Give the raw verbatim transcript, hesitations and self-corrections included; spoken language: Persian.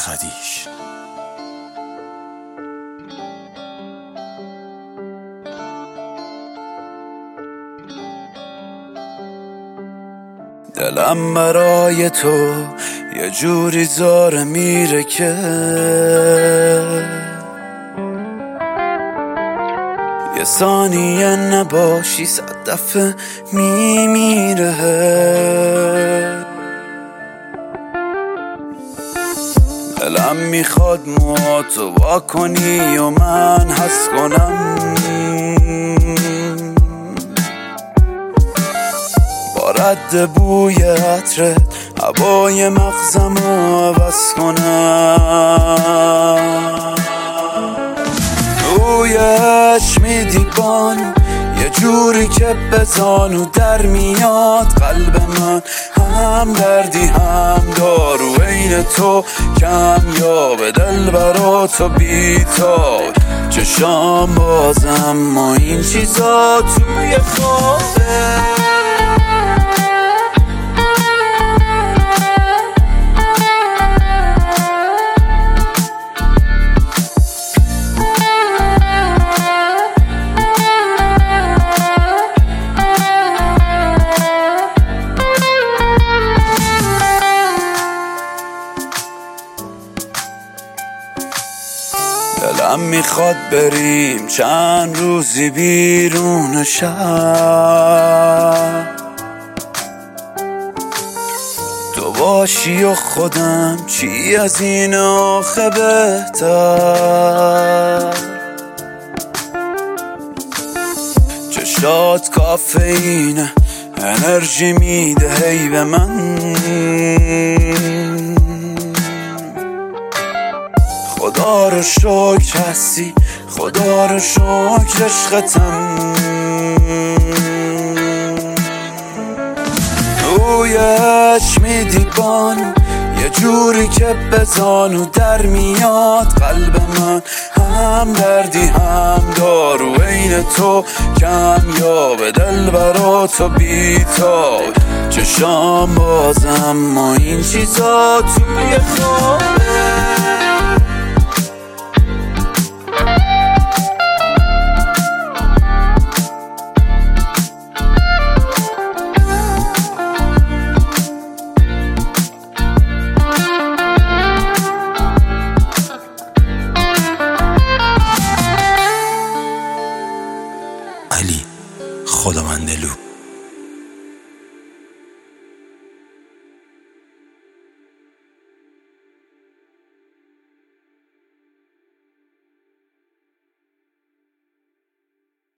خدیش. دلم برای تو یه جوری زاره میره که یه ثانیه نباشی صد دفعه میمیره. دلم میخواد موهاتو وا کنی و من حس کنم، با رد بوی عطرت هوای مغزمو عوض کنم. رویش میدی بان یه جوری که بزانو در میاد قلب من، هم دردی هم دارو عین تو کمیاب دل برا تو بیتار چشام بازم ما این چیزا توی خوابه. دلم میخواد بریم چند روزی بیرون شهر، تو باشی و خودم چی از این آخه بهتر. چشات کافئینه انرژی میده هی به من، خدا رو شکر هستی خدا رو شکر عشقتم. رویش میدی بان یه جوری که بزانو در میاد قلب من، هم دردی هم دارو عین تو کمیاب دل برا تو بیتار چشام بازم ما این چیزا توی خوابه. علی خداوندلو.